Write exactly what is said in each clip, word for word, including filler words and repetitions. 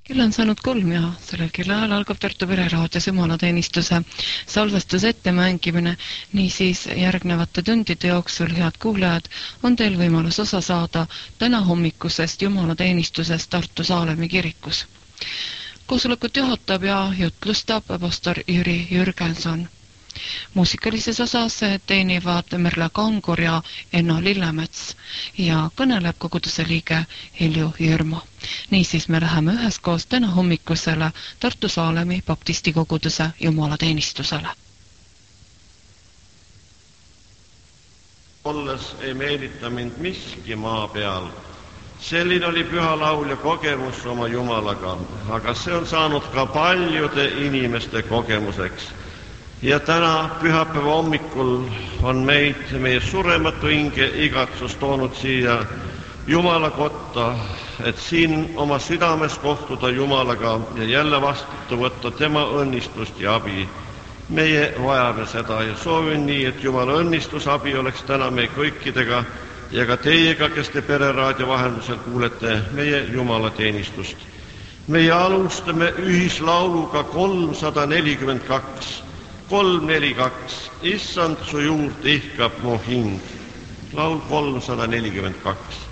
Kell on saanud kolm ja sellel kellaajal algab Tartu Pereraadios jumalateenistuse salvestuse ettemängimine. Niisiis järgnevate tundide jooksul, head kuulajad, on teil võimalus osa saada täna hommikusest jumalateenistusest Tartu Saalemi kirikus. Koosolekut juhatab ja jutlustab pastor Jüri Jürgenson. Muusikalises osas teenivad Merle Kangur ja Enno Lillemets ja kõneleb koguduse liige Helju Jürmo. Niisiis me läheme üheskoos täna hommikusele Tartu Saalemi baptisti koguduse jumalateenistusele. Olles ei meelita mind miski maa peal. Selline oli püha laul ja kogemus oma Jumalaga, aga see on saanud ka paljude inimeste kogemuseks. Ja täna pühapäeva hommikul on meid, meie surematu hinge igatsus toonud siia Jumala kotta, et siin oma südames kohtuda Jumalaga ja jälle vastu võtta tema õnnistust ja abi. Meie vajame seda ja soovin nii, et Jumala õnnistus abi oleks täna meie kõikidega ja ka teiega, kes te Pereraadio vahendusel kuulete meie jumalateenistust. Meie alustame ühislauluga kolmsada nelikümmend kaks. kolm neli kaks. Issand, su juurde ihkab mu hing. Laul kolmsada nelikümmend kaks.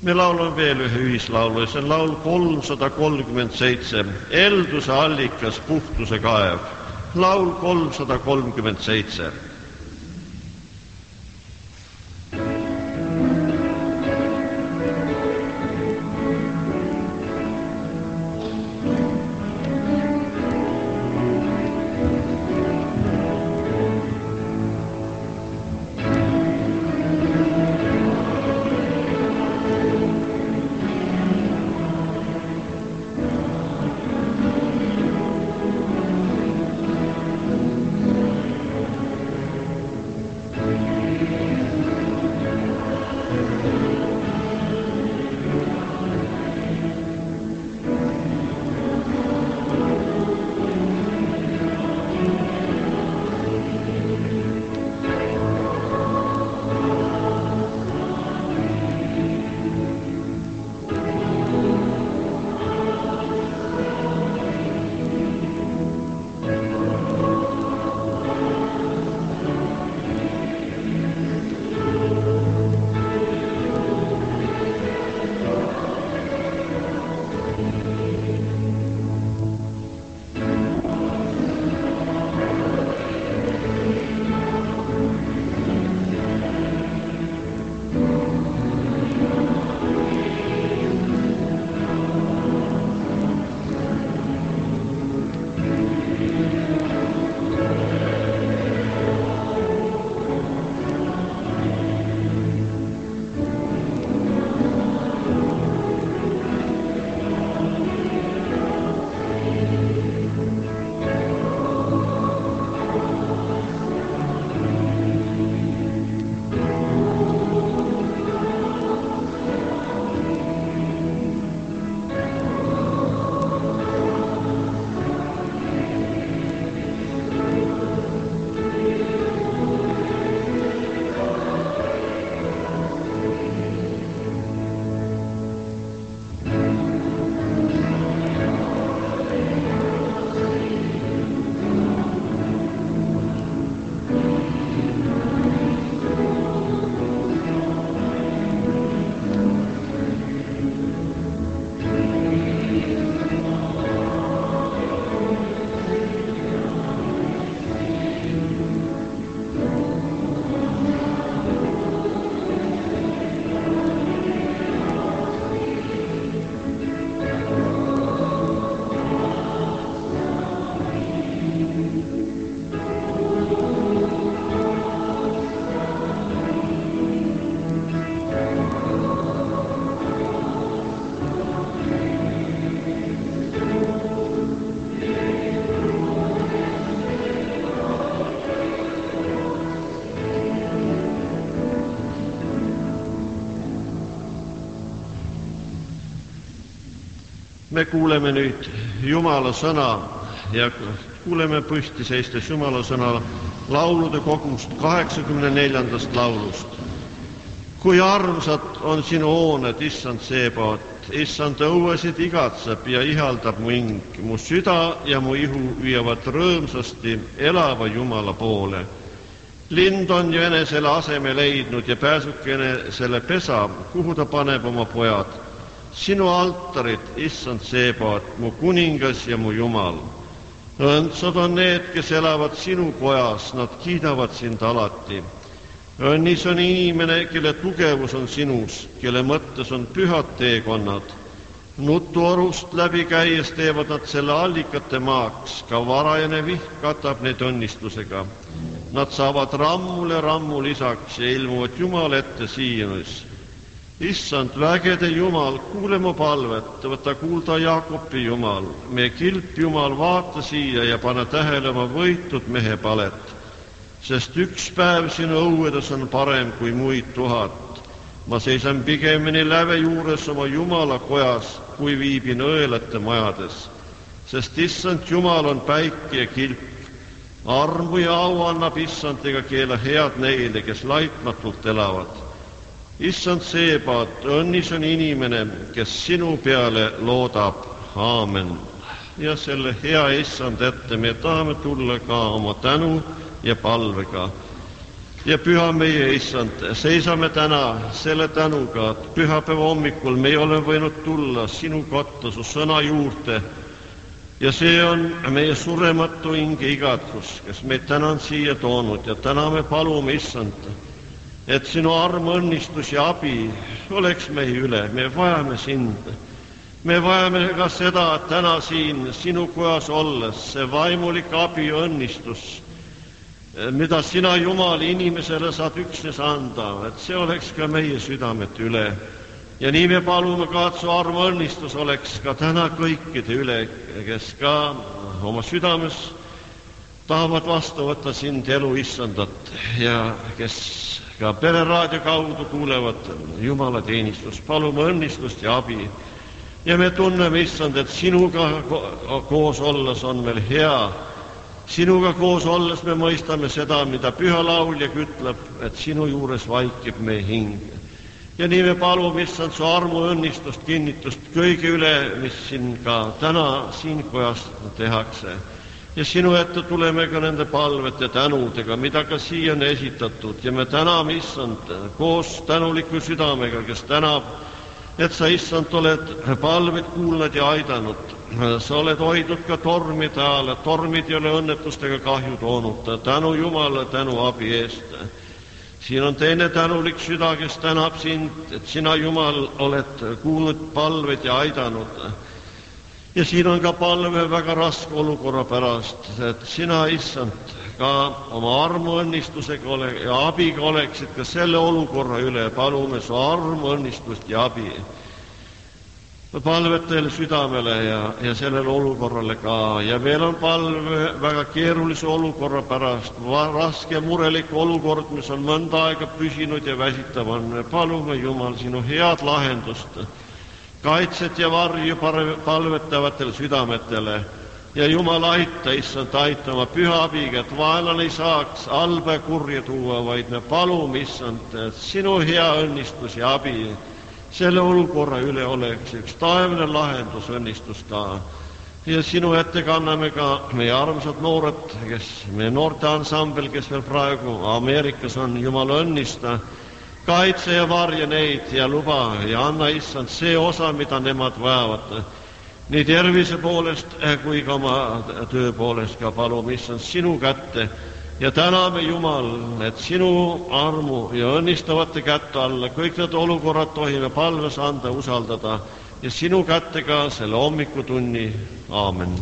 Me laulame veel ühe ühislaulu ja see on laul kolmsada kolmkümmend seitse, Elduse allikas, puhtuse kaev. Laul kolmsada kolmkümmend seitse. Me kuuleme nüüd Jumala sõna ja kuuleme püsti seistes Jumala sõna laulude kogust kaheksakümne neljandast laulust. Kui armsad on sinu hooned, issand Seebaot, issand õuesid igatseb ja ihaldab mu hing, mu süda ja mu ihu hüüavad rõõmsasti elava Jumala poole. Lind on ju enesele aseme leidnud ja pääsukene selle pesa, kuhu ta paneb oma pojad. Sinu altarid, issand Seebaot, mu kuningas ja mu Jumal. Õndsad on need, kes elavad sinu kojas, nad kiidavad sind alati. Õnnis on inimene, kelle tugevus on sinus, kelle mõttes on pühad teekonnad. Nutuorust läbi käies teevad nad selle allikate maaks, ka varajane vihk katab neid õnnistusega. Nad saavad rammule rammu lisaks ja ilmuvad Jumal ette Siinis. Issand, vägede Jumal, kuule mu palvet, võta kuulda Jaakobi Jumal, meie kilp Jumal, vaata siia ja pane tähele oma võitud mehe palet, sest üks päev sinu õuedes on parem kui muid tuhat. Ma seisan pigemini läve juures oma Jumala kojas, kui viibin õelate majades, sest issand Jumal on päike ja kilp. Armu ja au annab issand ega keela head neile, kes laitmatult elavad. Issand Seebaot, õnnis on inimene, kes sinu peale loodab. Aamen. Ja selle hea issand ette me tahame tulla ka oma tänu ja palvega. ja püha meie issand, seisame täna selle tänuga, et pühapäeva hommikul me ei ole võinud tulla sinu kotta, su sõna juurde. Ja see on meie surematu hinge igatsus, kes meid täna on siia toonud ja täna me palume issand, et sinu arm, õnnistus ja abi oleks meie üle, me vajame sind. Me vajame ka seda, et täna siin sinu kojas olles see vaimulik abi ja õnnistus, mida sina, Jumal, inimesele saad üksnes anda, et see oleks ka meie südamet üle. Ja nii me palume ka, et su arm õnnistus oleks ka täna kõikide üle, kes ka oma südames tahavad vastu võtta sind elu issandat ja kes ka pereraadio kaudu kuulevad Jumala teenistust. Palume õnnistust ja abi. Ja me tunneme, issand, et sinuga koos olles on meil hea. Sinuga koos olles me mõistame seda, mida püha laulja ütleb, et sinu juures vaikib meie hing. Ja nii me palume, issand, su armu õnnistust, kinnitust kõige üle, mis siin ka täna siin kojas tehakse. Ja sinu ette tuleme ka nende palvete tänudega, mida ka siia on esitatud. Ja me täname, issand, koos tänuliku südamega, kes tänab, et sa, issand, oled palved kuulnud ja aidanud. Sa oled hoidnud ka tormide ajal, tormid ei ole õnnetustega kahju toonud. Tänu Jumala, tänu abi eest. Siin on teine tänulik süda, kes tänab sind, et sina, Jumal, oled kuulnud palved ja aidanud. Ja siin on ka palve väga raske olukorra pärast, et sina, issand, ka oma armu õnnistusega ole, ja abiga oleksid ka selle olukorra üle. Palume su armu õnnistust ja abi. Palved teile südamele ja, ja sellele olukorrale ka. Ja meil on palve väga keerulise olukorra pärast, raske murelik olukord, mis on mõnda aega püsinud ja väsitav on. Palume, Jumal, sinu head lahendust, kaitset ja varju palvetavatele südametele. Ja Jumal, aita, issand, aita oma püha abiga, et vaenlane ei saaks halba ja kurja tuua, vaid me palume, issand, et sinu hea õnnistus ja abi selle olukorra üle oleks üks taevne lahendus, õnnistus ka. Ja sinu ette kanname ka meie armsad noored, kes, meie noorte ansambel, kes veel praegu Ameerikas on. Jumal, õnnista, kaitse ja varja neid ja luba ja anna, issand, see osa, mida nemad vajavad. Nii tervise poolest kui ka oma töö poolest ka palume, issand, sinu kätte. Ja täname, Jumal, et sinu armu ja õnnistavate kätte alla kõik need olukorrad tohime palves anda, usaldada ja sinu kätte ka selle hommikutunni. Aamen.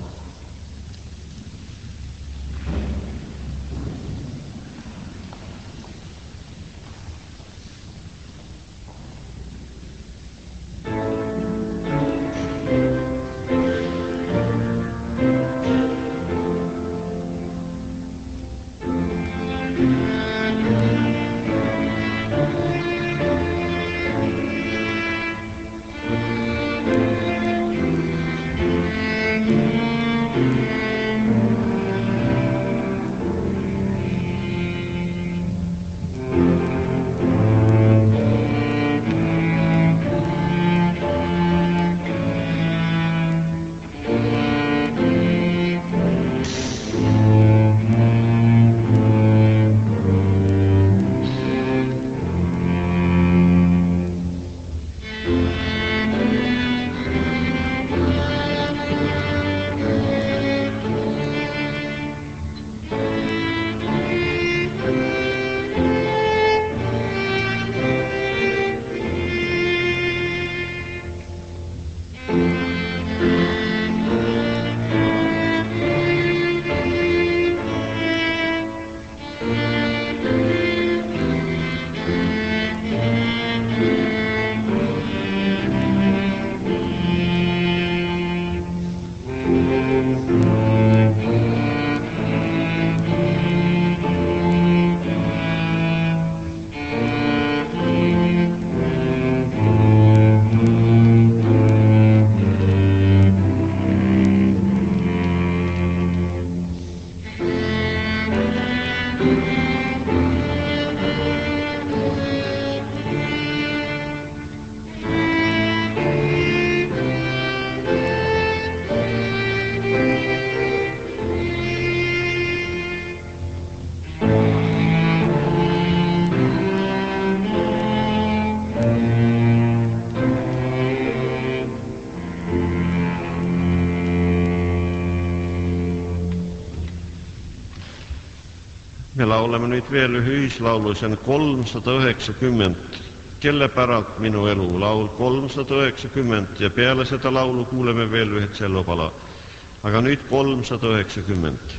Me laulame nüüd veel ühe ühislaulu, see on kolmsada üheksakümmend. Kelle päralt minu elu, laul kolmsada üheksakümmend ja peale seda laulu kuuleme veel ühe tsellopala. Aga nüüd kolmsada üheksakümmend.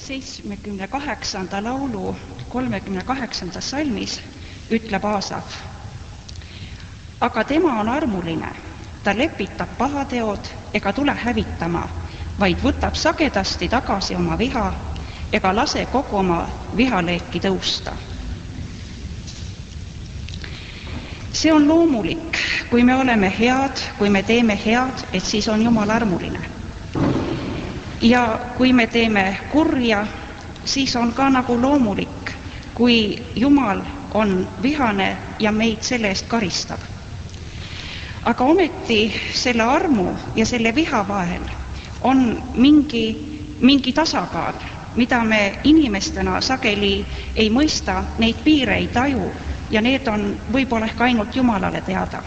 seitsmekümne kaheksanda laulu kolmekümne kaheksandas salmis ütleb Aasaf: aga tema on armuline, ta lepitab pahateod ega tule hävitama, vaid võtab sagedasti tagasi oma viha ega lase kogu oma vihaleeki tõusta. See on loomulik, kui me oleme head, kui me teeme head, et siis on Jumal armuline. Ja kui me teeme kurja, siis on ka nagu loomulik, kui Jumal on vihane ja meid selle eest karistab. Aga ometi selle armu ja selle viha vahel on mingi, mingi tasakaal, mida me inimestena sageli ei mõista, neid piire ei taju ja need on võib-olla ehk ainult Jumalale teada.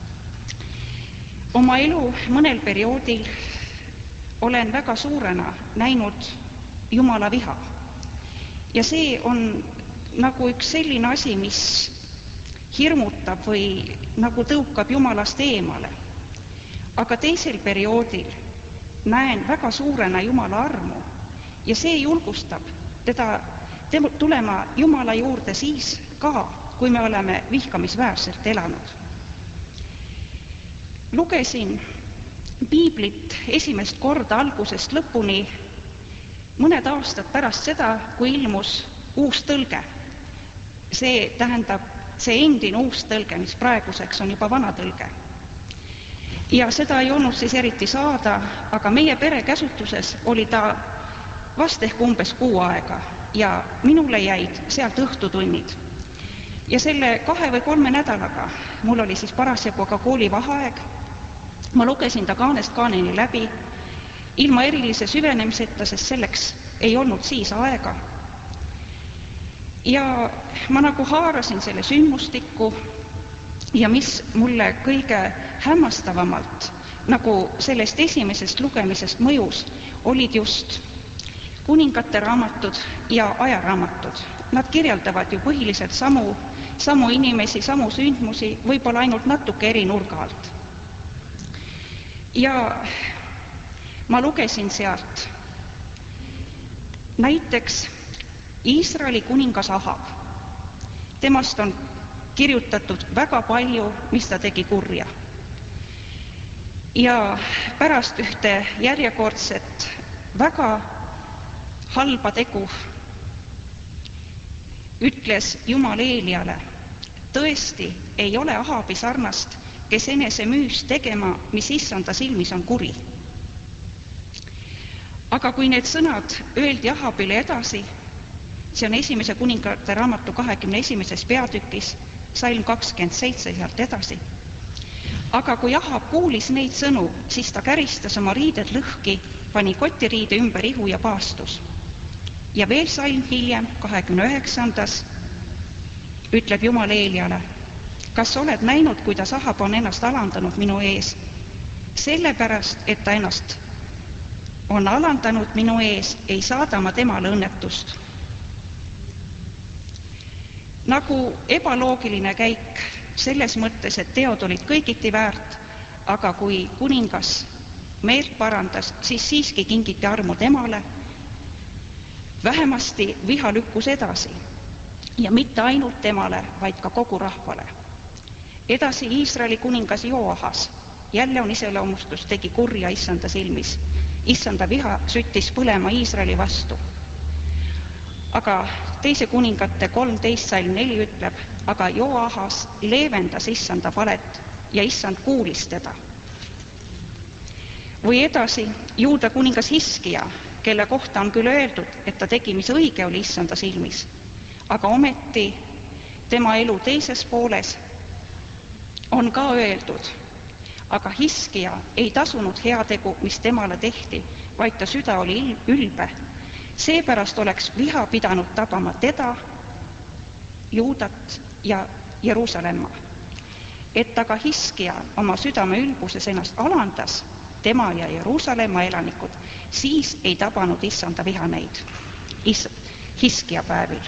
Oma elu mõnel perioodil olen väga suurena näinud Jumala viha. Ja see on nagu üks selline asi, mis hirmutab või nagu tõukab Jumalast eemale. Aga teisel perioodil näen väga suurena Jumala armu ja see julgustab teda tulema Jumala juurde siis ka, kui me oleme vihkamisväärselt elanud. Lugesin piiblit esimest korda algusest lõpuni mõned aastad pärast seda, kui ilmus uus tõlge. See tähendab see endine uus tõlge, mis praeguseks on juba vana tõlge. Ja seda ei olnud siis eriti saada, aga meie pere käsutuses oli ta vast ehk umbes kuu aega ja minule jäid sealt õhtutunnid. Ja selle kahe või kolme nädalaga, mul oli siis parasjagu ka koolivaheaeg, ma lugesin ta kaanest kaaneni läbi, ilma erilise süvenemiseta, sest selleks ei olnud siis aega. Ja ma nagu haarasin selle sündmustikku ja mis mulle kõige hämmastavamalt nagu sellest esimesest lugemisest mõjus, olid just kuningate raamatud ja ajaraamatud. Nad kirjeldavad ju põhiliselt samu, samu inimesi, samu sündmusi, võib-olla ainult natuke eri nurga alt. Ja ma lugesin sealt näiteks Iisraeli kuningas Ahab. Temast on kirjutatud väga palju, mis ta tegi kurja. Ja pärast ühte järjekordset väga halba tegu ütles Jumal Eeliale: tõesti ei ole Ahabi sarnast, kes enese müüs tegema, mis issanda silmis on kuri. Aga kui need sõnad öeldi Ahabile edasi, see on esimese kuningate raamatu kahekümne esimeses peatükis, salm kakskümmend seitse sealt edasi. Aga kui Ahab kuulis neid sõnu, siis ta käristas oma riided lõhki, pani kotiriide ümber ihu ja paastus. Ja veel salm hiljem, kahekümne üheksandas, ütleb Jumal Eeliale: kas oled näinud, kuidas Ahab on ennast alandanud minu ees? Sellepärast, et ta ennast on alandanud minu ees, ei saada ma temale õnnetust. Nagu ebaloogiline käik selles mõttes, et teod olid kõigiti väärt, aga kui kuningas meelt parandas, siis siiski kingiti armu temale. Vähemasti viha lükkus edasi ja mitte ainult temale, vaid ka kogu rahvale. Edasi Iisraeli kuningas Joahas, jälle on iseloomustus, tegi kurja issanda silmis. Issanda viha süttis põlema Iisraeli vastu. Aga teise kuningate kolmteist salm neli ütleb: aga Joahas leevendas issanda palet ja issand kuulis teda. Või edasi Juuda kuningas Hiskia, kelle kohta on küll öeldud, et ta tegi, mis õige oli issanda silmis, aga ometi tema elu teises pooles on ka öeldud: aga Hiskia ei tasunud heategu, mis temale tehti, vaid ta süda oli ülbe. Seepärast oleks viha pidanud tabama teda, Juudat ja Jeruusalemma. Et aga Hiskia oma südame ülbuses ennast alandas, tema ja Jeruusalemma elanikud, siis ei tabanud issanda viha neid Is Hiskia päevil.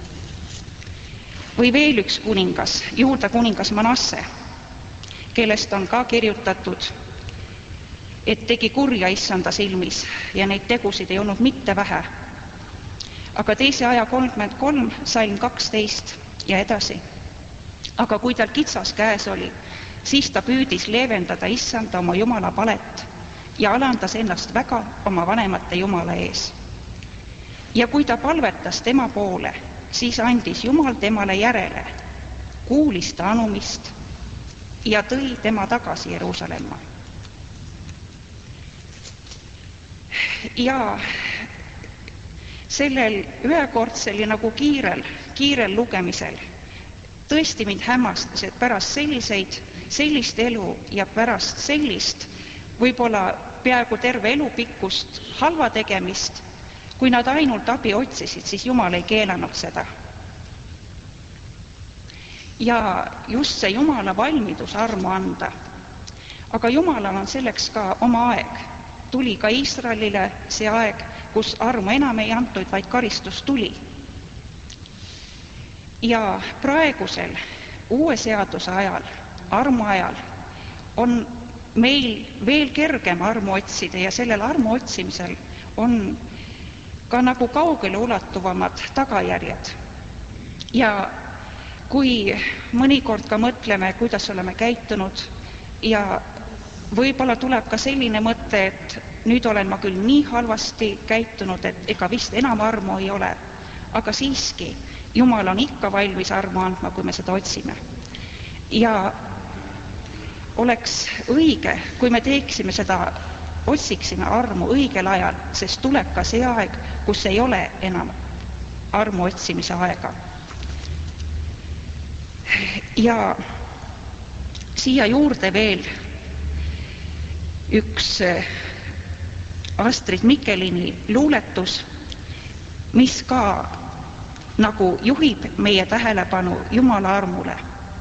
Või veel üks kuningas, Juuda kuningas Manasse, kellest on ka kirjutatud, et tegi kurja issanda silmis ja neid tegusid ei olnud mitte vähe. aga teise aja kolmkümmend kolm, salm kaksteist ja edasi. Aga kui tal kitsas käes oli, siis ta püüdis leevendada issanda oma Jumala palet ja alandas ennast väga oma vanemate Jumala ees. Ja kui ta palvetas tema poole, siis andis Jumal temale järele, kuulis ta anumist ja tõi tema tagasi Jeruusalemma. Ja sellel ühekordsel ja nagu kiirel, kiirel lugemisel tõesti mind hämmastas, et pärast selliseid, sellist elu ja pärast sellist võib-olla peaaegu terve elu pikkust halva tegemist, kui nad ainult abi otsisid, siis Jumal ei keelanud seda. Ja just see Jumala valmidus armu anda. Aga Jumalal on selleks ka oma aeg. Tuli ka Iisraelile see aeg, kus armu enam ei antud, vaid karistus tuli. Ja praegusel uue seaduse ajal, armu ajal, on meil veel kergem armu otsida ja sellel armu otsimisel on ka nagu kaugele ulatuvamad tagajärjed. Ja kui mõnikord ka mõtleme, kuidas oleme käitunud ja võib-olla tuleb ka selline mõte, et nüüd olen ma küll nii halvasti käitunud, et ega vist enam armu ei ole, aga siiski Jumal on ikka valmis armu andma, kui me seda otsime. Ja oleks õige, kui me teeksime seda, otsiksime armu õigel ajal, sest tuleb ka see aeg, kus ei ole enam armu otsimise aega. Ja siia juurde veel üks Astrid Mikkelini luuletus, mis ka nagu juhib meie tähelepanu Jumala armule.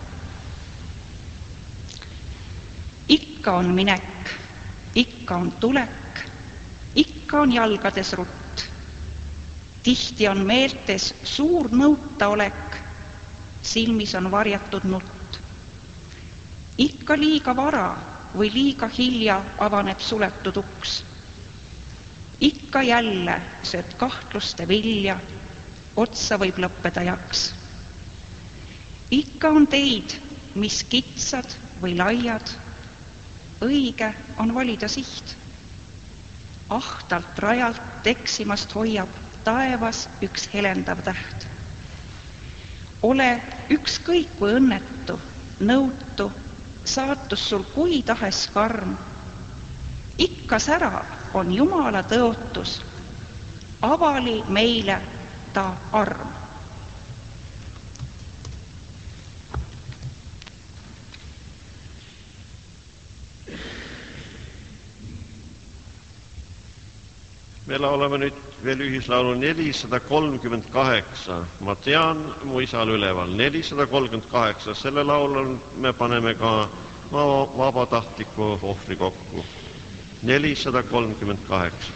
Ikka on minek, ikka on tulek, ikka on jalgades rutt. Tihti on meeltes suur nõutaolek, silmis on varjatud nutt. Ikka liiga vara või liiga hilja avaneb suletud uks. Ikka jälle sööd kahtluste vilja, otsa võib lõppeda jaks. Ikka on teid, mis kitsad või laiad, õige on valida siht. Ahtalt rajalt eksimast hoiab taevas üks helendav täht. Ole ükskõik kui õnnetu, nõutu, saatus sul kui tahes karm. Ikka särav on Jumala tõotus, avali meile ta arm. Me laulame nüüd veel ühislaulu nelisada kolmkümmend kaheksa. Ma tean, mu isal üleval. nelisada kolmkümmend kaheksa. Selle laulul me paneme ka vabatahtliku ohvri kokku. nelisada kolmkümmend kaheksa.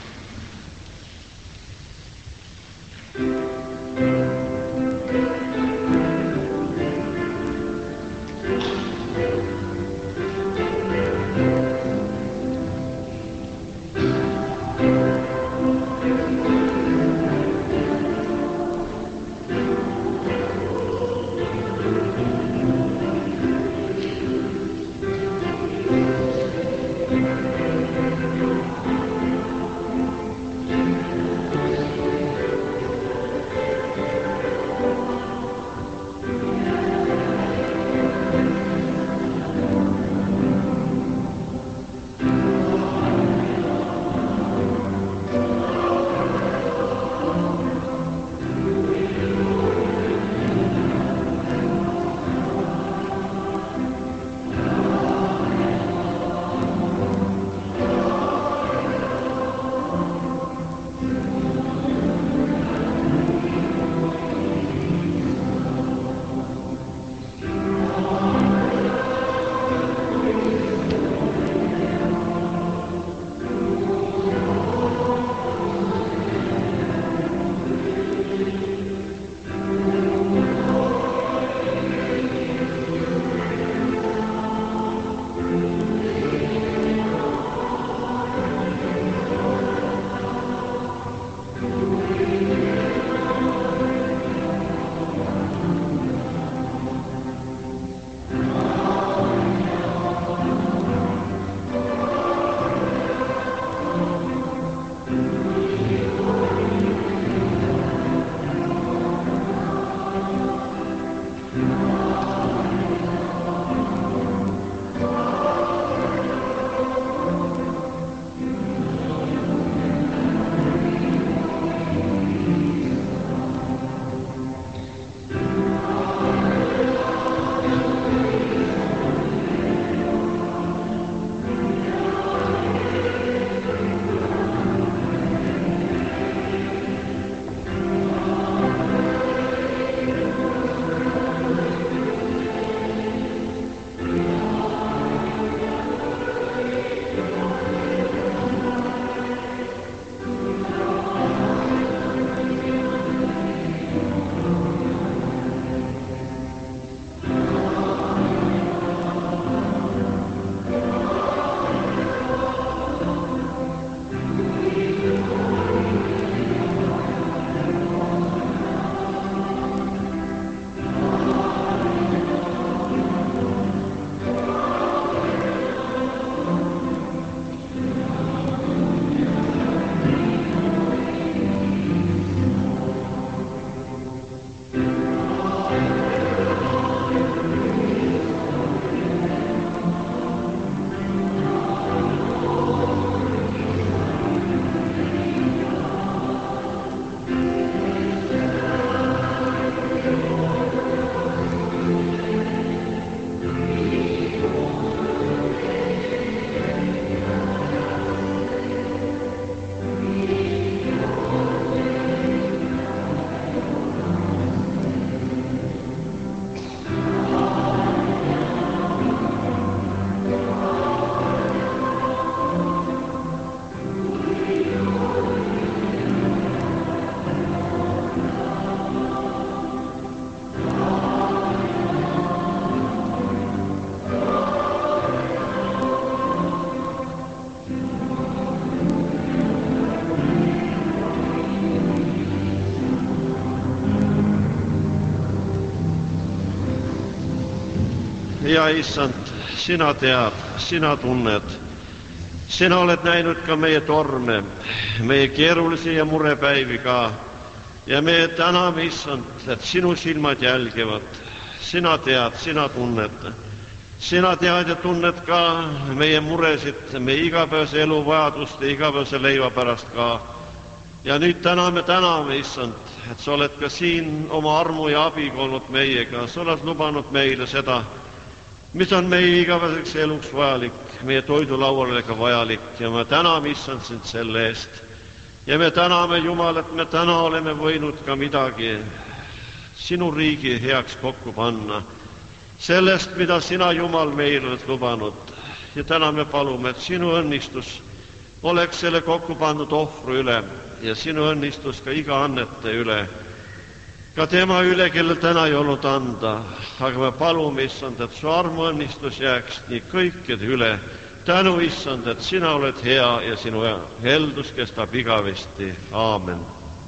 ja issand, sina tead, sina tunned. Sina oled näinud ka meie torme, meie keerulisi ja murepäivi ka. Ja me täname, issand, et sinu silmad jälgivad. Sina tead, sina tunned. Sina tead ja tunned ka meie muresid, meie igapäevase elu vajaduste, igapäevase leiva pärast ka. Ja nüüd täna me täname, issand, et sa oled ka siin oma armu ja abiga olnud meiega. Sa oled lubanud meile seda, mis on meie igapäevaseks eluks vajalik, meie toidulauale ka vajalik. Ja me täname, issand, sind selle eest. Ja me täname, Jumal, et me täna oleme võinud ka midagi sinu riigi heaks kokku panna. Sellest, mida sina, Jumal, meile oled lubanud. Ja täna me palume, et sinu õnnistus oleks selle kokku pandud ohvru üle ja sinu õnnistus ka iga annete üle. Ka tema üle, kellel täna ei olnud anda. Aga me palume, issand, et su armu õnnistus jääks nii kõikide üle. Tänu, issand, et sina oled hea ja sinu heldus kestab igavesti. Aamen.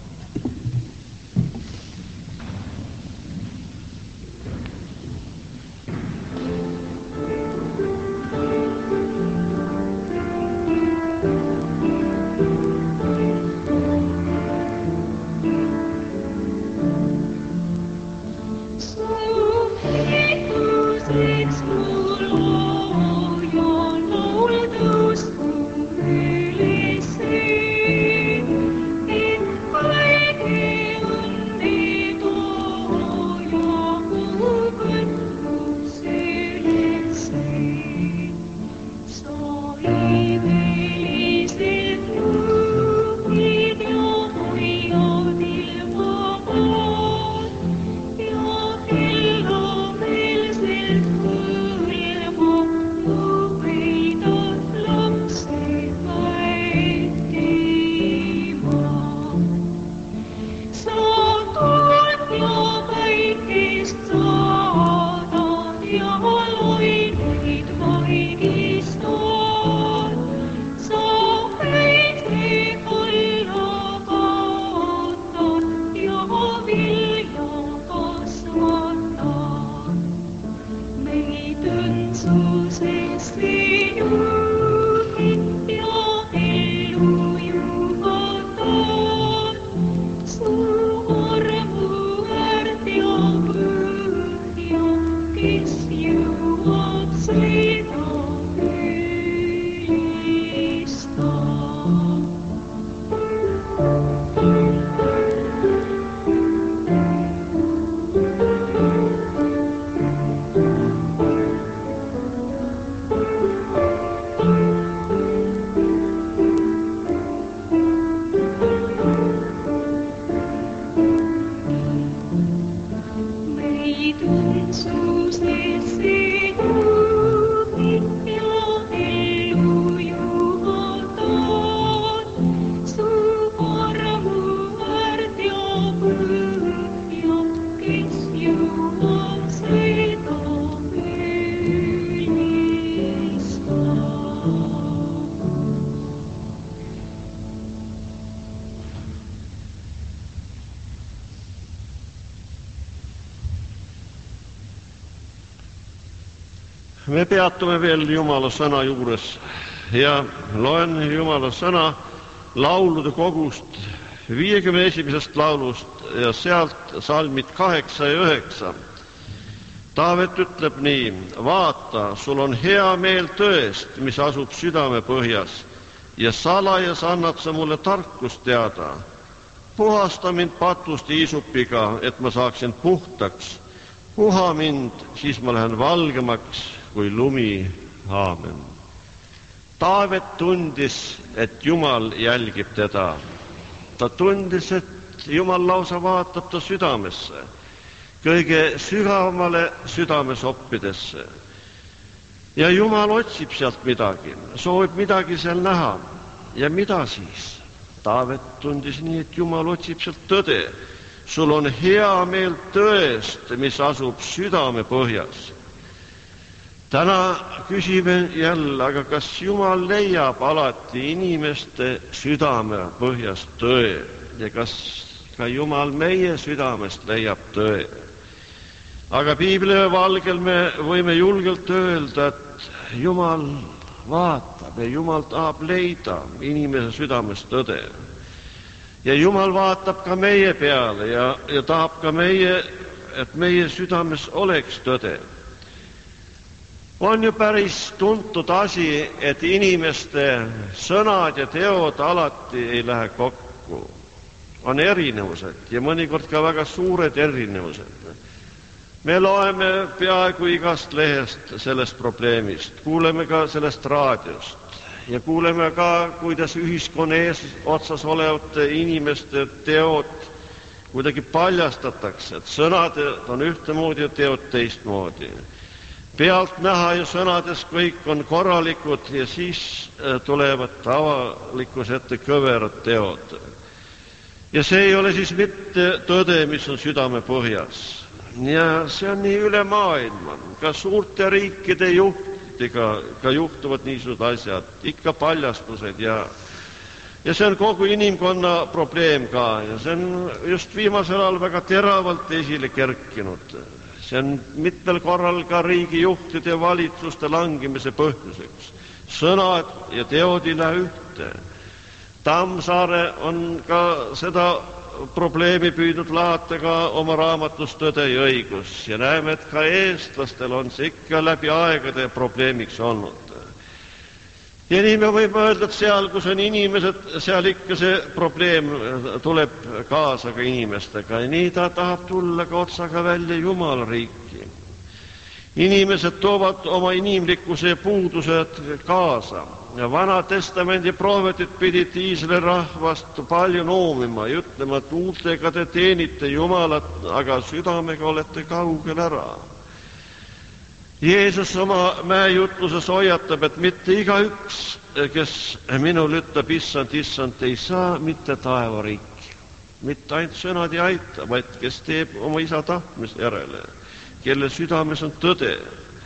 Me peatume veel Jumala sõna juures ja loen Jumala sõna laulude kogust viiekümne esimesest laulust ja sealt salmid kaheksa ja üheksa. Taavet ütleb nii: vaata, sul on hea meel tõest, mis asub südame põhjas, ja salajas annad sa mulle tarkust teada. Puhasta mind patust iisupiga, et ma saaksin puhtaks. Puha mind, siis ma lähen valgemaks kui lumi. Aamen. Taavet tundis, et Jumal jälgib teda. Ta tundis, et Jumal lausa vaatab ta südamesse, kõige sügavamale südamesoppidesse. Ja Jumal otsib sealt midagi, soovib midagi seal näha. Ja mida siis? Taavet tundis nii, et Jumal otsib sealt tõde. Sul on hea meel tõest, mis asub südame põhjas. Täna küsime jälle, aga kas Jumal leiab alati inimeste südame põhjas tõe ja kas ka Jumal meie südamest leiab tõe? Aga piibli valgel me võime julgelt öelda, et Jumal vaatab ja Jumal tahab leida inimese südames tõde. Ja Jumal vaatab ka meie peale ja, ja tahab ka meie, et meie südames oleks tõde. On ju päris tuntud asi, et inimeste sõnad ja teod alati ei lähe kokku. On erinevused ja mõnikord ka väga suured erinevused. Me loeme peaaegu igast lehest sellest probleemist, kuuleme ka sellest raadiost ja kuuleme ka, kuidas ühiskonna ees otsas olevate inimeste teod kuidagi paljastatakse, et sõnad on ühtemoodi ja teod teistmoodi. Pealt näha ja sõnades kõik on korralikud ja siis tulevad avalikkuse ette kõverad teod. Ja see ei ole siis mitte tõde, mis on südame põhjas. Ja see on nii üle maailma, ka suurte riikide juhtidega ka juhtuvad niisugused asjad, ikka paljastused ja, ja see on kogu inimkonna probleem ka ja see on just viimasel ajal väga teravalt esile kerkinud. See on mitmel korral ka riigi juhtide ja valitsuste langemise põhjuseks. Sõnad ja teod ei lähe ühte. Tammsaare on ka seda probleemi püüdnud lahata ka oma raamatus Tõde ja õigus ja näeme, et ka eestlastel on see ikka läbi aegade probleemiks olnud. Ja nii me võime öelda, et seal, kus on inimesed, seal ikka see probleem tuleb kaasa ka inimestega ja nii ta tahab tulla ka otsaga välja Jumala riiki. Inimesed toovad oma inimlikkuse puudused kaasa. Ja Vana Testamendi prohvetid pidid Iisraeli rahvast palju noomima ja ütlema, et huultega te teenite Jumalat, aga südamega olete kaugel ära. Jeesus oma mäejutluses hoiatab, et mitte igaüks, kes minul ütleb issand, issand, ei saa mitte taevariiki. Mitte ainult sõnad ei aita, vaid kes teeb oma isa tahtmise järele, kelle südames on tõde.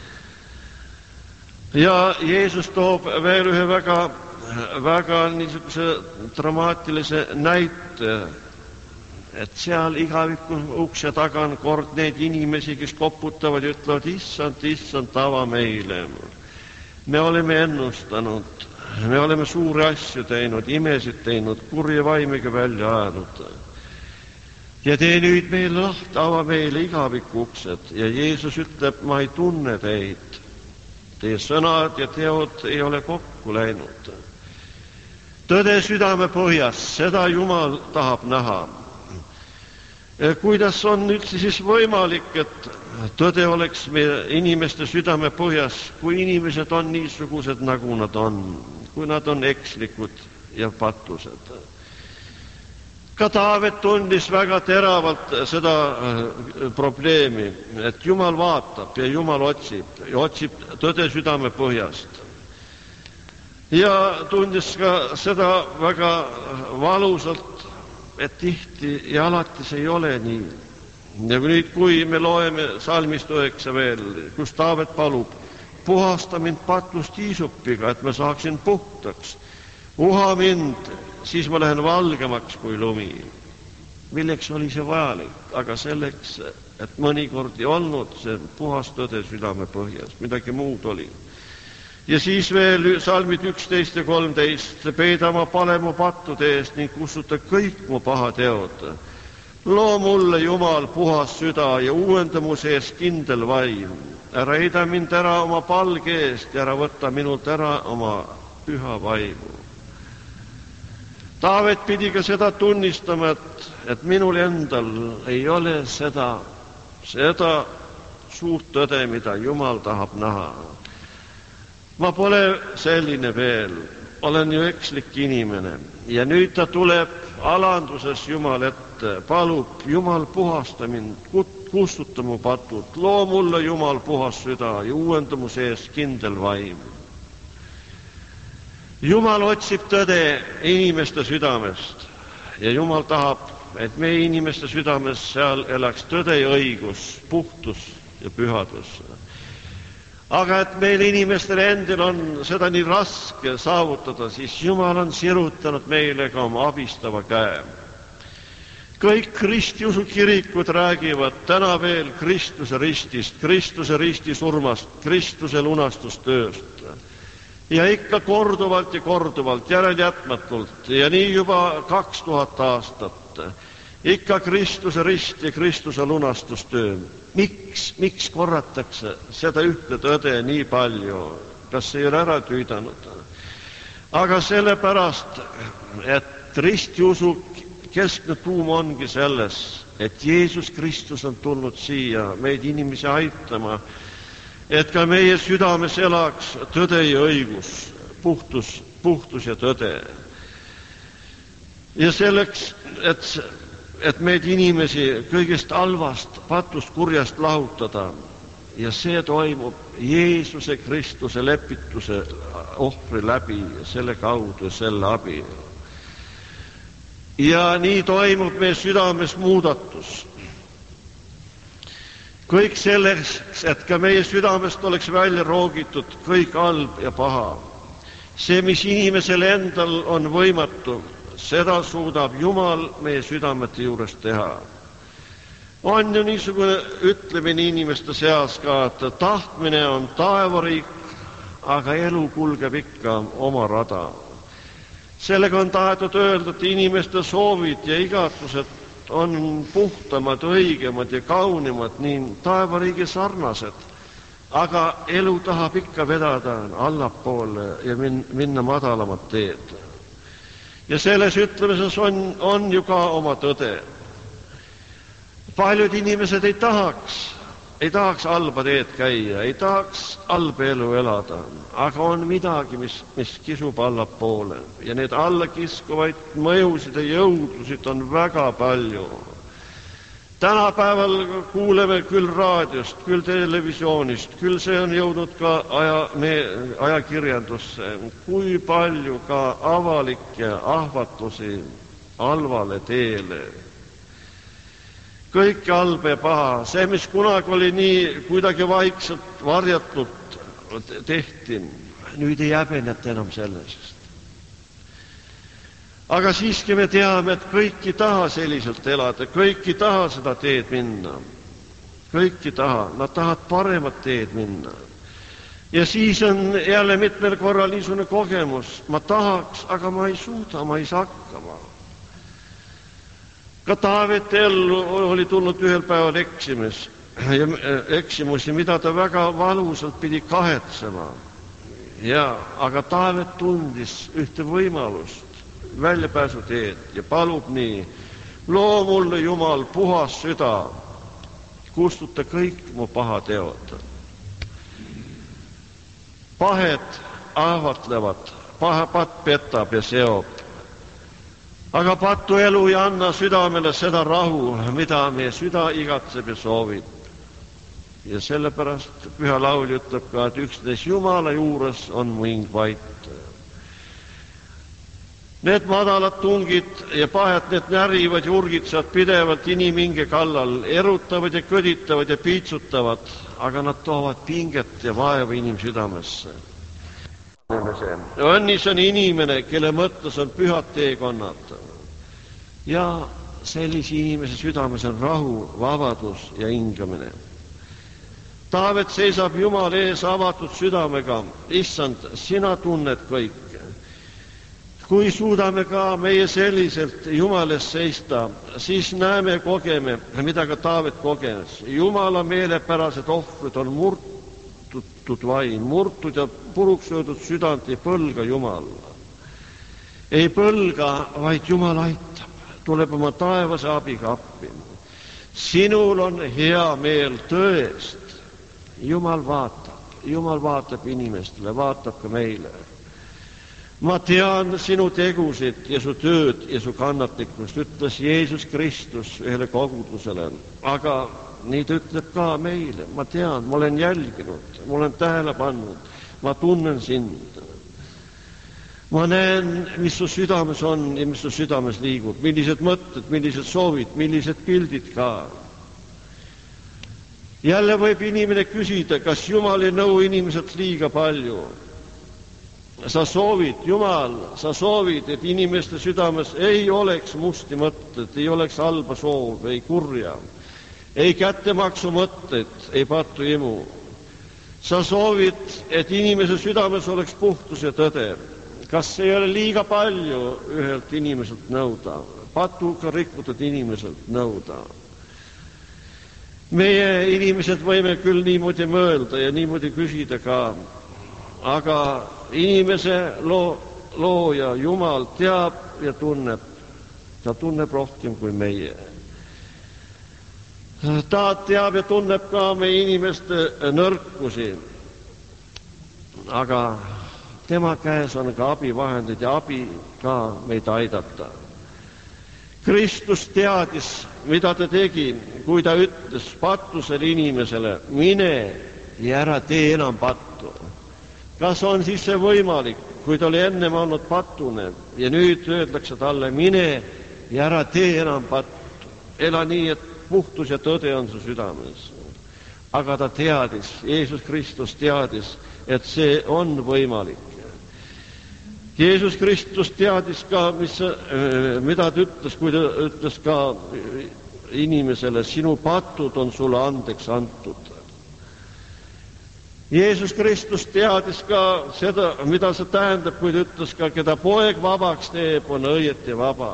Ja Jeesus toob veel ühe väga, väga niisuguse dramaatilise näite, et seal igaviku ukse taga on kord need inimesi, kes koputavad ja ütlevad, issand, issand, ava meile. Me oleme ennustanud, me oleme suuri asju teinud, imesid teinud, kurja vaimiga välja ajanud. Ja tee nüüd meile lahti, ava meile igaviku uksed. Ja Jeesus ütleb, ma ei tunne teid. Teie sõnad ja teod ei ole kokku läinud. Tõde südame põhjas, seda Jumal tahab näha. Kuidas on üldse siis võimalik, et tõde oleks meie inimeste südame põhjas, kui inimesed on niisugused, nagu nad on, kui nad on ekslikud ja patused. Ka Taavet tundis väga teravalt seda probleemi, et Jumal vaatab ja Jumal otsib, ja otsib tõde südame põhjast. Ja tundis ka seda väga valusalt, et tihti ja alati see ei ole nii. Ja nüüd, kui me loeme salmist üheksa veel, kus Taavet palub, puhasta mind patust hiisopiga, et ma saaksin puhtaks. Uha mind, siis ma lähen valgemaks kui lumi. Milleks oli see vajalik? Aga selleks, et mõnikord ei olnud see puhas tõde südame põhjas, midagi muud oli. Ja siis veel salmid üksteist ja kolmteist, peida ma pale mu pattude eest ning kustuta kõik mu paha teod. Loo mulle, Jumal, puhas süda ja uuenda mu sees kindel vaim. Ära heida mind ära oma palge eest ja ära võtta minult ära oma püha vaimu. Taavet pidi ka seda tunnistama, et, et minul endal ei ole seda, seda suurt tõde, mida Jumal tahab näha. Ma pole selline veel, olen ju ekslik inimene ja nüüd ta tuleb alanduses Jumal ette, palub, Jumal, puhasta mind, kustuta mu patud, loo mulle, Jumal, puhas süda ja uuenda mu sees kindel vaim. Jumal otsib tõde inimeste südamest ja Jumal tahab, et meie inimeste südames seal elaks tõde ja õigus, puhtus ja pühadus. Aga et meil inimestel endil on seda nii raske saavutada, siis Jumal on sirutanud meile ka oma abistava käe. Kõik Kristiusu kirikud räägivad täna veel Kristuse ristist, Kristuse risti surmast, Kristuse lunastustööst. Ja ikka korduvalt ja korduvalt, järeljätmatult ja nii juba kaks tuhat aastat. Ikka Kristuse rist ja Kristuse lunastustöö. Miks, miks korratakse seda ühte tõde nii palju? Kas ei ole ära tüüdanud? Aga sellepärast, et ristiusu keskne tuum ongi selles, et Jeesus Kristus on tulnud siia meid inimesi aitama, et ka meie südames elaks tõde ja õigus, puhtus, puhtus ja tõde. Ja selleks, et, et meid inimesi kõigest halvast, patust, kurjast lahutada, ja see toimub Jeesuse Kristuse lepituse ohvri läbi, selle kaudu, selle abi. Ja nii toimub meie südames muudatus. Kõik selleks, et ka meie südamest oleks välja roogitud kõik halb ja paha. See, mis inimesel endal on võimatu, seda suudab Jumal meie südamete juures teha. On ju niisugune ütlemine inimeste seas ka, et tahtmine on taevariik, aga elu kulgeb ikka oma rada. Sellega on tahetud öelda, et inimeste soovid ja igatused on puhtamad, õigemad ja kaunimad, nii taevariigi sarnased. Aga elu tahab ikka vedada allapoole ja minna madalamat teed. Ja selles ütlemises on, on ju ka oma tõde. Paljud inimesed ei tahaks, ei tahaks halba teed käia, ei tahaks halba elu elada, aga on midagi, mis, mis kisub allapoole. Ja need allakiskuvaid mõjusid ja jõudlusid on väga palju. Tänapäeval kuuleme küll raadiost, küll televisioonist, küll see on jõudnud ka aja, me, ajakirjandusse, kui palju ka avalikke ahvatlusi halvale teele. Kõik halb ja paha, see, mis kunagi oli nii kuidagi vaikselt varjatud tehti, nüüd ei häbeneta enam sellest. Aga siiski me teame, et kõik ei taha selliselt elada, kõik ei taha seda teed minna. Kõik ei taha, nad tahavad paremat teed minna. Ja siis on jälle mitmel korral niisugune kogemus, ma tahaks, aga ma ei suuda, ma ei saa hakkama. Ka Taaveti ellu oli tulnud ühel päeval eksimus, eksimusi, mida ta väga valusalt pidi kahetsema. Ja, aga Taavet tundis ühte võimalust, väljapääsu teed ja palub nii, loo mulle Jumal puhas süda, kustuta kõik mu paha teod. Pahed ahvatlevad, paha patt petab ja seob. Aga patu elu ei anna südamele seda rahu, mida meie süda igatseb ja soovib. Ja sellepärast Püha Laul ütleb ka, et üksnes Jumala juures on mu hing vait. Need madalad tungid ja pahed, need närivad ja urgitsevad pidevalt inimhinge kallal, erutavad ja kõditavad ja piitsutavad, aga nad toovad pinget ja vaeva inimsüdamesse. Õnnis on inimene, kelle mõttes on pühad teekonnad. Ja sellise inimese südames on rahu, vabadus ja hingamine. Taavet seisab Jumal ees avatud südamega. Issand, sina tunned kõike. Kui suudame ka meie selliselt Jumalas seista, siis näeme ja kogeme, mida ka Taavet kogenes. Jumala meelepärased ohvrid on murtud vain, murtud ja puruks öeldud südant ei põlga Jumal. Ei põlga, vaid Jumal aitab, tuleb oma taevase abiga appi. Sinul on hea meel tõest. Jumal vaatab, Jumal vaatab inimestele, vaatab ka meile. Ma tean sinu tegusid ja su tööd ja su kannatlikkust, ütles Jeesus Kristus ühele kogudusele, aga nii ta ütleb ka meile. Ma tean, ma olen jälginud, ma olen tähele pannud, ma tunnen sind. Ma näen, mis su südames on ja mis su südames liigub, millised mõtted, millised soovid, millised pildid ka. Jälle võib inimene küsida, kas Jumal ei nõu inimeselt liiga palju. sa soovid, Jumal, sa soovid, et inimeste südames ei oleks musti mõtted, ei oleks halba soov, ei kurja, ei kättemaksu mõtted, ei patu imu. Sa soovid, et inimese südames oleks puhtus ja tõde. Kas ei ole liiga palju ühelt inimeselt nõuda, patuga rikkutud inimeselt nõuda? Meie inimesed võime küll niimoodi mõelda ja niimoodi küsida ka, aga inimese loo, looja Jumal teab ja tunneb, ta tunneb rohkem kui meie. Ta teab ja tunneb ka meie inimeste nõrkusi, aga tema käes on ka abivahendid ja abi ka meid aidata. Kristus teadis, mida ta tegi, kui ta ütles pattusele inimesele, mine ja ära tee enam pattu. Kas on siis see võimalik, kui ta oli ennem olnud pattune ja nüüd öeldakse talle, mine ja ära tee enam pattu. Ela nii, et puhtus ja tõde on su südames. Aga ta teadis, Jeesus Kristus teadis, et see on võimalik. Jeesus Kristus teadis ka, mis, mida ta ütles, kui ta ütles ka inimesele, sinu patud on sulle andeks antud. Jeesus Kristus teadis ka seda, mida see tähendab, kui ta ütles ka, keda poeg vabaks teeb, on õieti vaba.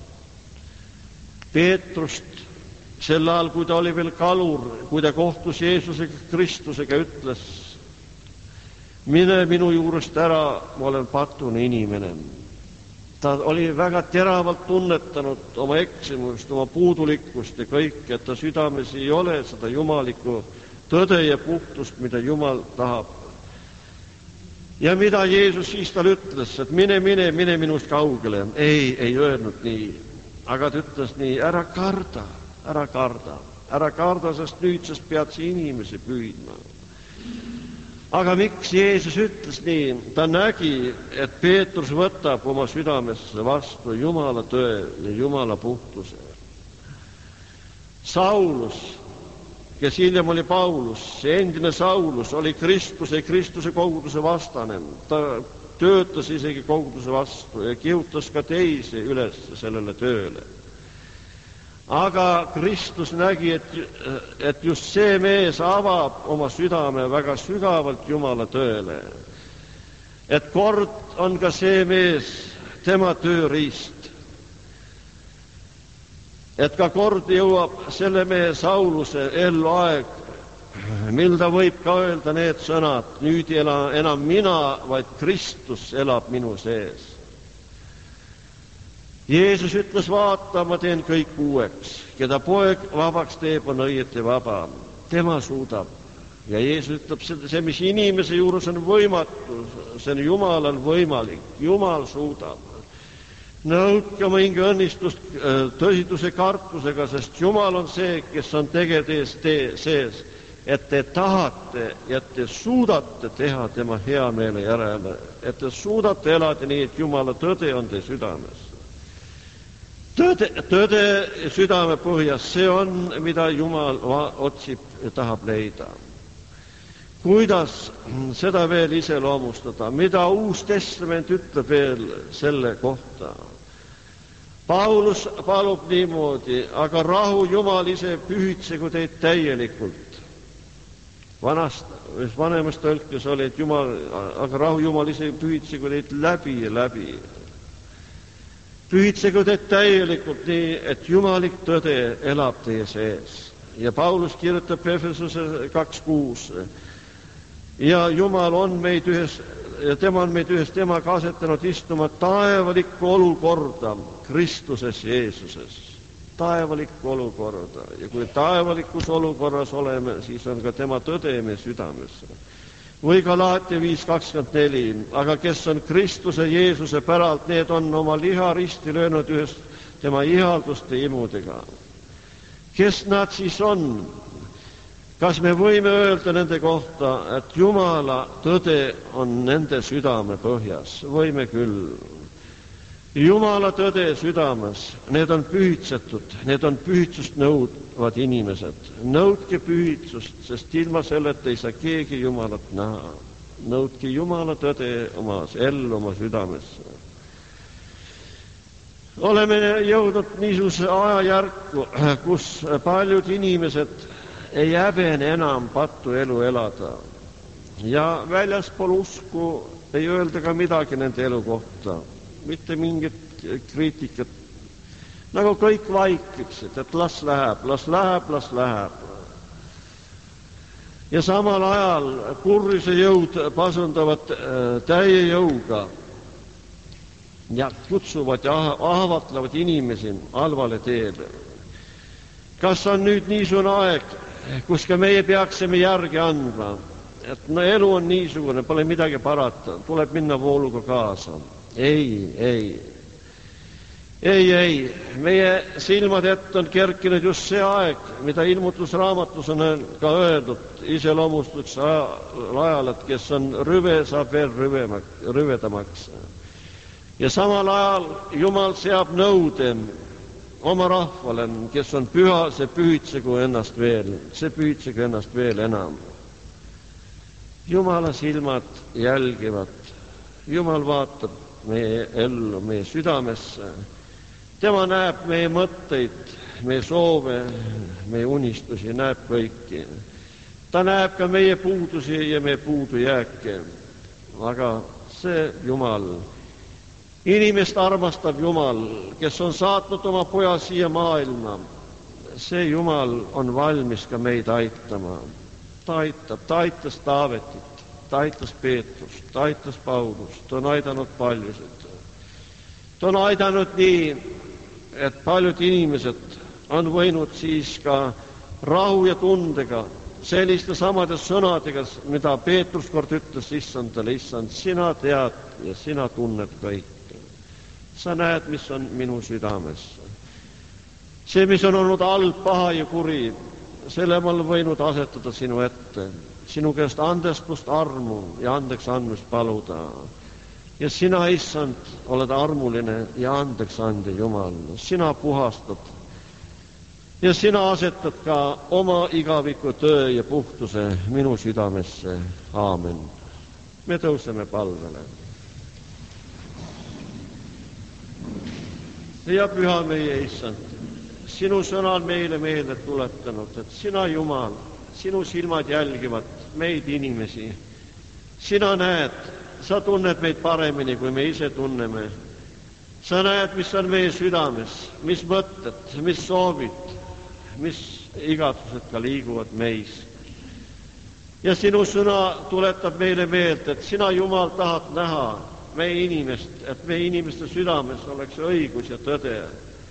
Peetrust sel ajal, kui ta oli veel kalur, kui ta kohtus Jeesuse Kristusega, ütles, mine minu juurest ära, ma olen patune inimene. Ta oli väga teravalt tunnetanud oma eksimust, oma puudulikkust ja kõik, et ta südames ei ole seda jumalikku tõde ja puhtust, mida Jumal tahab. Ja mida Jeesus siis tal ütles, et mine, mine, mine minust kaugele. Ei, ei öelnud nii, aga ta ütles nii, ära karda. Ära karda, ära karda, sest nüüdsest pead sa inimesi püüdma. Aga miks Jeesus ütles nii? Ta nägi, et Peetrus võtab oma südamesse vastu Jumala tõe ja Jumala puhtuse. Saulus, kes hiljem oli Paulus, see endine Saulus oli Kristuse ja Kristuse koguduse vastane. Ta töötas isegi koguduse vastu ja kihutas ka teisi üles sellele tööle. Aga Kristus nägi, et, et just see mees avab oma südame väga sügavalt Jumala tööle. Et kord on ka see mees tema tööriist. Et ka kord jõuab selle mehe Sauluse ellu aeg, mil ta võib ka öelda need sõnad, nüüd ei ela enam mina, vaid Kristus elab minu sees. Jeesus ütles, vaata, ma teen kõik uueks. Keda poeg vabaks teeb, on õieti vaba. Tema suudab. Ja Jeesus ütleb, see, mis inimese juures on võimatu, see on Jumalal võimalik. Jumal suudab. Nõudke oma hinge õnnistust tõsiduse kartusega, sest Jumal on see, kes on tegedes tee sees, et te tahate ja te suudate teha tema hea meele järele, et te suudate elada nii, et Jumala tõde on te südames. Tõde, tõde südame põhjas, see on, mida Jumal otsib ja tahab leida. Kuidas seda veel iseloomustada? Mida Uus Testament ütleb veel selle kohta? Paulus palub niimoodi, aga rahu Jumal ise pühitsegu teid täielikult. Vanast, vanemas tõlkes oli, et Jumal, aga rahu Jumal ise pühitsegu teid läbi ja läbi. Pühitsegu teid täielikult nii, et jumalik tõde elab teie sees. Ja Paulus kirjutab Efesuse kaks kuus. Ja Jumal on meid ühes, ja tema on meid ühes temaga asetanud istuma taevalikku olukorda Kristuses Jeesuses. Taevalikku olukorda. Ja kui taevalikus olukorras oleme, siis on ka tema tõde meie südames. Või Galaatia viis kakskümmend neli, aga kes on Kristuse Jeesuse päralt, need on oma liha risti löönud ühes tema ihalduste imudega. Kes nad siis on? Kas me võime öelda nende kohta, et Jumala tõde on nende südame põhjas? Võime küll. Jumala tõde südames, need on pühitsetud, need on pühitsust nõudvad inimesed. Nõudke pühitsust, sest ilma selleta ei saa keegi Jumalat näha. nõudke Jumala tõde oma ellu, oma südamesse. Oleme jõudnud niisuguse ajajärku, kus paljud inimesed ei häbene enam pattu elu elada. Ja väljaspool usku ei öelda ka midagi nende elu kohta, mitte mingit kriitikat. Nagu kõik vaikiksid, et las läheb, las läheb, las läheb. Ja samal ajal kurjuse jõud pasundavad täie jõuga ja kutsuvad ja ahvatlevad inimesi halvale teele. Kas on nüüd niisugune aeg, kus ka meie peaksime järgi andma, et no elu on niisugune, pole midagi parata, tuleb minna vooluga kaasa? Ei, ei. Ei, ei, meie silmad ette on kerkinud just see aeg, mida ilmutusraamatus on ka öeldud, iseloomustuks ajal, et kes on rüve, saab veel rüvedamaks. Ja samal ajal Jumal seab nõude oma rahvale, kes on püha, see pühitsegu ennast veel, see pühitsegu ennast veel enam. Jumala silmad jälgivad, Jumal vaatab meie ellu, meie südamesse. Tema näeb meie mõtteid, meie soove, meie unistusi, näeb kõiki. Ta näeb ka meie puudusi ja meie puudujääke. Aga see Jumal, inimest armastab Jumal, kes on saatnud oma poja siia maailma, see Jumal on valmis ka meid aitama. Ta aitab, ta aitas Taavetit, ta aitas Peetrust, ta aitas Paulust, ta on aidanud paljusid. Ta on aidanud nii, et paljud inimesed on võinud siis ka rahu ja tundega, selliste samade sõnadega, mida Peetrus kord ütles issandale, issand, sina tead ja sina tunned kõike. Sa näed, mis on minu südames. See, mis on olnud halb, paha ja kuri, selle ma olen võinud asetada sinu ette, sinu käest andestust, armu ja andeks andmist paluda. Ja sina, issand, oled armuline ja andeks ande Jumal. Sina puhastad ja sina asetad ka oma igaviku töö ja puhtuse minu südamesse. Aamen. Me tõuseme palvele. Ja püha meie issand, sinu sõna on meile meelde tuletanud, et sina, Jumal, sinu silmad jälgivad meid inimesi. Sina näed, sa tunned meid paremini, kui me ise tunneme. Sa näed, mis on meie südames, mis mõtted, mis soovid, mis igatsused ka liiguvad meis. Ja sinu sõna tuletab meile meelde, et sina, Jumal, tahad näha meie inimest, et meie inimeste südames oleks õigus ja tõde.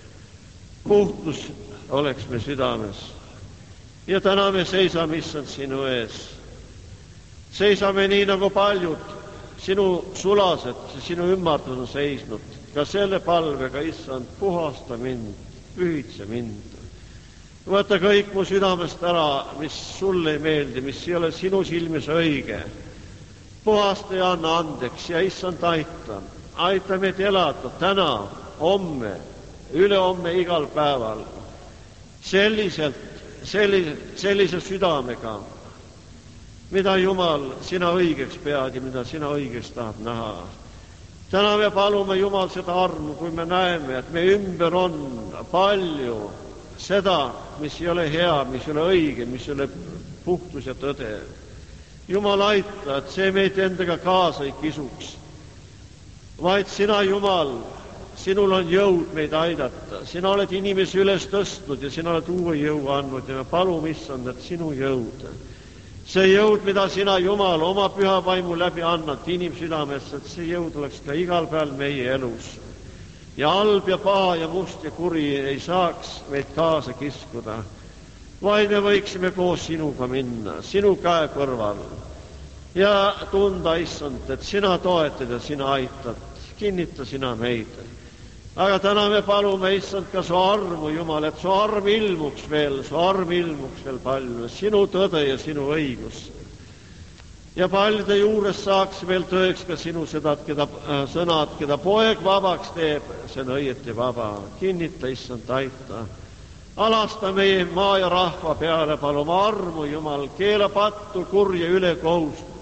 Puhtus oleks me südames. Ja täna me seisame, issand, sinu ees. Seisame nii nagu paljud sinu sulased, sinu ümmardas on seisnud, ka selle palvega, issand, puhasta mind, pühitse mind. Võta kõik mu südamest ära, mis sulle ei meeldi, mis ei ole sinu silmis õige. Puhasta ja anna andeks ja issand, aita. Aita meid elada täna, homme, ülehomme, igal päeval. Selliselt, sellise, sellise südamega, mida Jumal sina õigeks pead ja mida sina õigeks tahad näha. Täna me palume Jumal seda armu, kui me näeme, et me ümber on palju seda, mis ei ole hea, mis ei ole õige, mis ei ole puhtus ja tõde. Jumal, aita, et see meid endaga kaasa ei kisuks, vaid sina, Jumal, sinul on jõud meid aidata. Sina oled inimesi üles tõstnud ja sina oled uue jõu andnud ja me palume, issand, et sinu jõud, see jõud, mida sina, Jumal, oma püha vaimu läbi annad inimsüdamesse, et see jõud oleks ka igal päeval meie elus. Ja halb ja paha ja must ja kuri ei saaks meid kaasa kiskuda, vaid me võiksime koos sinuga minna, sinu käe kõrval ja tunda, issand, et sina toetad ja sina aitad, kinnita sina meid. Aga täna me palume, issand, ka su armu, Jumal, et su arm ilmuks veel, su arm ilmuks veel palju, sinu tõde ja sinu õigus. Ja paljude juures saaks veel tõeks ka sinu sõnad, keda, äh, sõnad, keda poeg vabaks teeb, see on õieti vaba. Kinnita, issand, aita. Alasta meie maa ja rahva peale, palume armu, Jumal, keela pattu, kurja ülekohust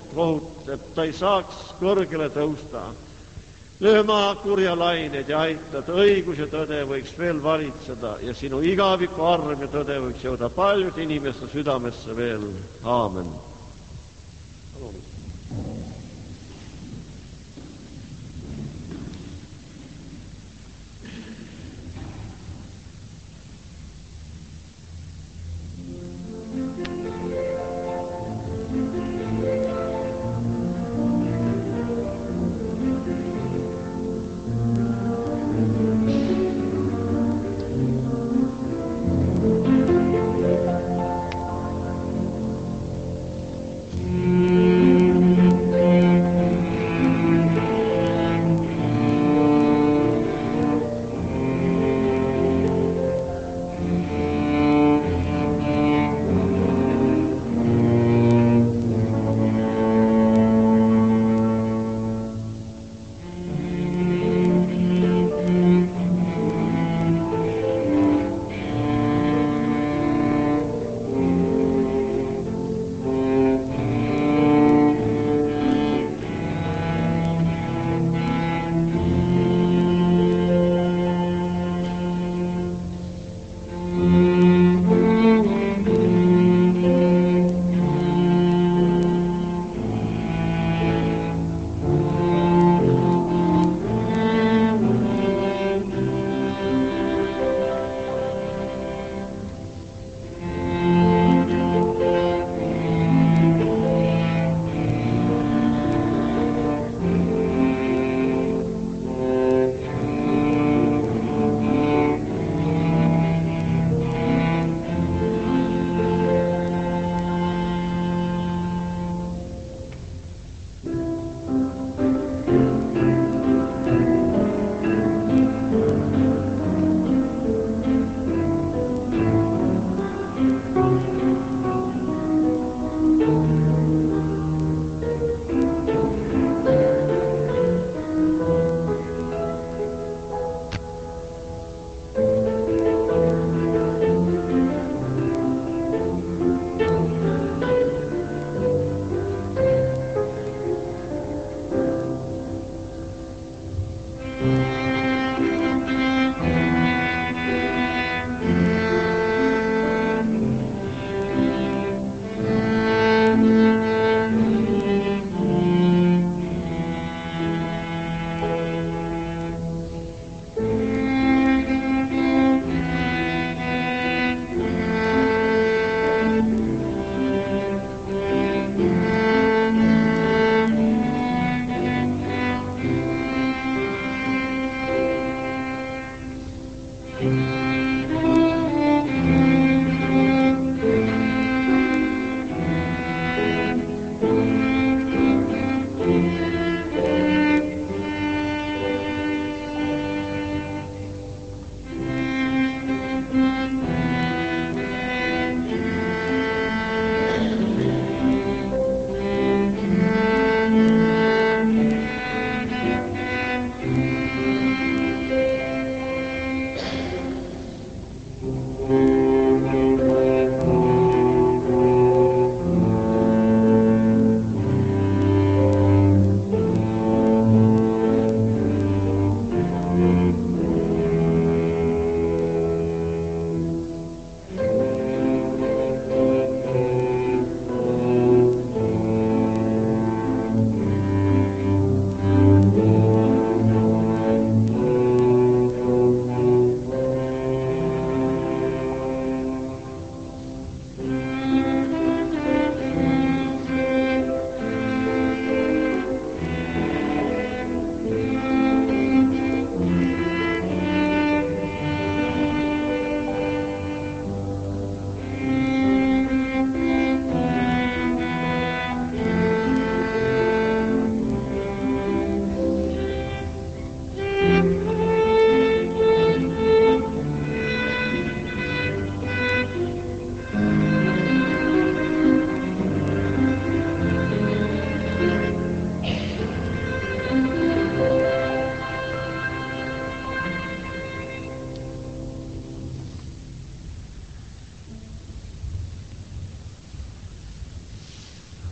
kohut, et ta ei saaks kõrgele tõusta. Löö maha kurja lained ja aita, et õigus ja tõde võiks veel valitseda ja sinu igaviku arm ja tõde võiks jõuda paljude inimeste südamesse veel. Aamen.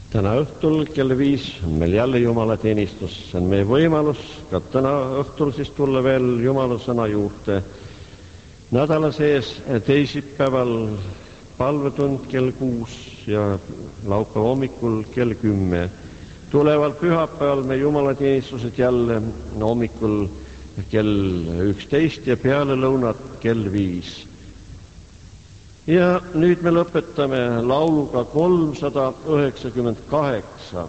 Täna õhtul kell viis on meil jälle jumalateenistus. See on meie võimalus ka täna õhtul siis tulla veel jumala sõna juurde. Nädala sees teisipäeval palvetund kell kuus ja laupäeva hommikul kell kümme. Tuleval pühapäeval me jumalateenistused jälle hommikul kell üksteist ja peale lõunat kell viis. Ja nüüd me lõpetame lauluga kolmsada üheksakümmend kaheksa.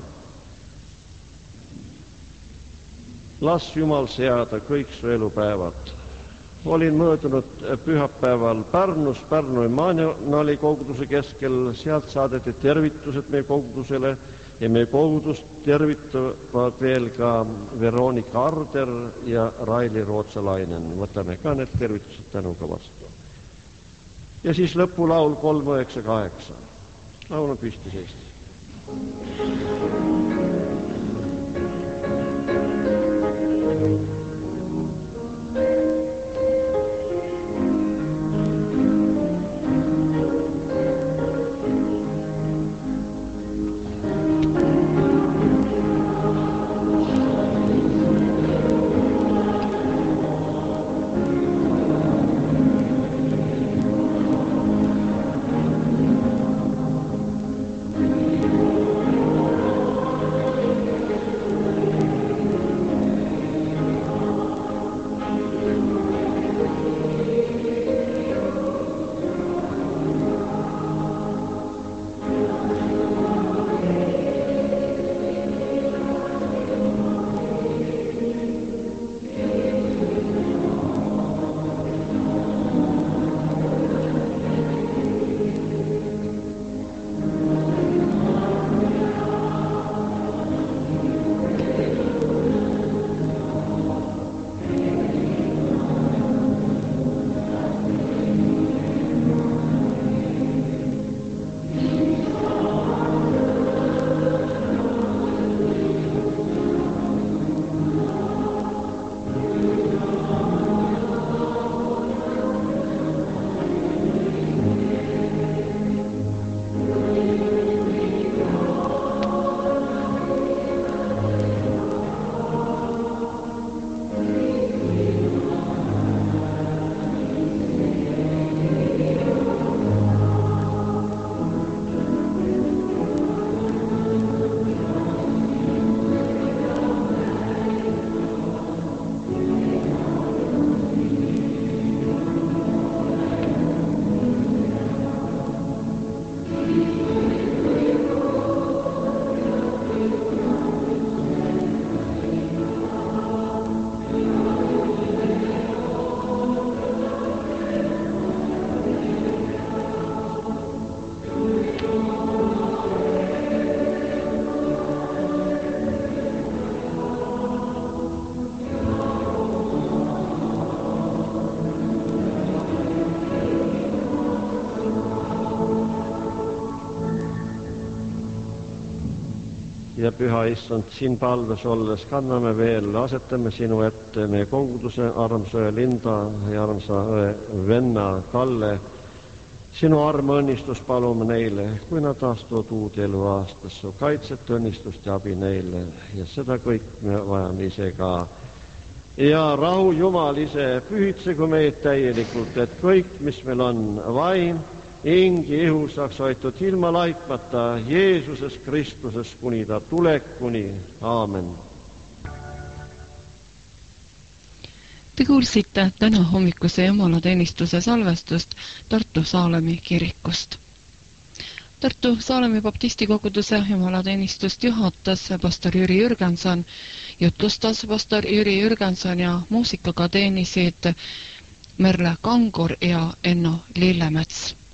Las Jumal seada kõik su elupäevad. Olin möödunud pühapäeval Pärnus, Pärnu Emmanueli koguduse keskel. Sealt saadeti tervitused meie kogudusele ja meie kogudust tervitavad veel ka Veronika Arder ja Raili Rootsalainen. Võtame ka need tervitused tänuga vastu. Ja siis lõpulaul kolm üheksa kaheksa. Laul on püsti seistes. Ja püha issand, siin palves olles kanname veel, asetame sinu ette meie koguduse armsa õe Linda ja armsa õe venna Kalle. Sinu arm õnnistus palume neile, kui nad astuvad uude elu aastasse, kaitset, õnnistust ja abi neile. Ja seda kõik me vajame ise ka. Ja rahu Jumal ise, pühitsegu meid täielikult, et kõik, mis meil on, vaim, hing ja ihu saaks hoitud ilma laitmata Jeesuses Kristuses kuni ta tulekuni. Aamen. Te kuulsite täna hommikuse jumalateenistuse salvestust Tartu Saalemi kirikust. Tartu Saalemi baptisti koguduse jumalateenistust juhatas pastor Jüri Jürgenson, jutlustas pastor Jüri Jürgenson ja muusikaga teenisid Merle Kangur ja Enno Lillemets.